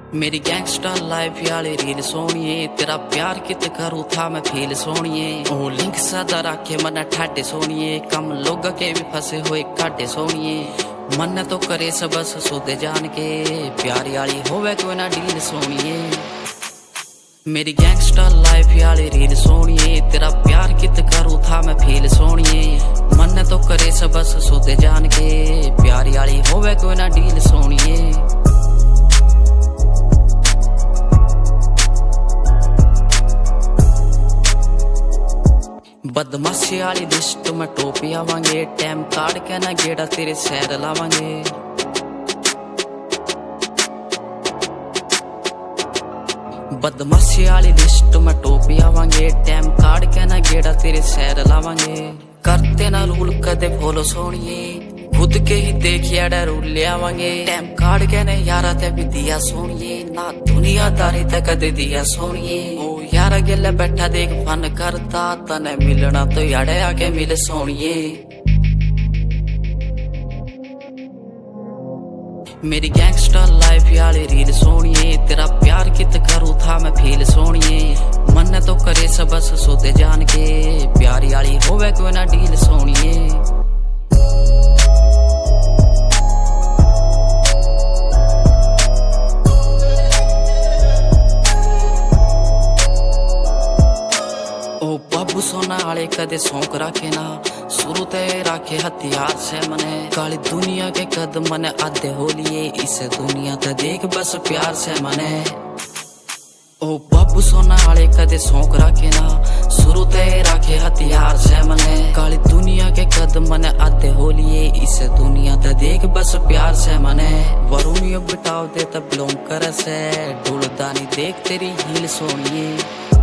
मेरी gangster life याली reel सोनिए, तेरा प्यार कित करूँ था मैं फील सोनिए। ओ लिंक सदा रखे मन ठाटे सोनिए, कम लोग के भी फंसे हुए काटे सोनिए। मन तो करे सब बस सोते जान के, प्यार याली होवे कोई ना डील सोनिए। मेरी गैंगस्टर लाइफ याली रील सोनिए, तेरा प्यार कित करूँ था मैं फील सोनिए। मन तो करे सब बस सोते जान के, प्यार याली होवे कोई ना डील सोनिए। बदमाशी वाली लिस्ट में टोपी आवांगे, टाइम काट के ना गेड़ा तेरे सैर लावांगे। बदमाशी वाली लिस्ट में टोपी आवांगे, टाइम काट के ना गेड़ा तेरे सैर लावांगे। करते ना रूल कदे फॉलो सोनिए, खुद के ही देखिए रूल ले आवांगे। टाइम काट के ने यारा ते भी दिया सोनिए, ना दुनियादारी ते कदे दिया सोनिए। ओ यारा गेले बैठा देख फन करता, तने मिलना तो याड़े आके मिल सोनिए। मेरी गैंगस्टर लाइफ याली रील सोनिए, तेरा प्यार कित करूँ था मैं फील सोनिए। मन तो करे सब बस सोते जान के, प्यार याली होवे कोई ना डील सोनिए। ओ बाबू सोना आले कदे शौक राखे ना, शुरू ते राखे हथियार से मने। काली दुनिया के कदम मने आधे हो लिए, इसे दुनिया ते देख बस प्यार से मने। ओ बाबू सोना आले कदे शौक राखे ना, शुरू ते राखे हथियार से मने। काली दुनिया के कदम मने आधे हो लिए, इसे दुनिया ते देख बस प्यार से मने। वरुणियो बिटाव दे तब बिलोंग करे से, ढूलदानी देख तेरी हील सोनिए।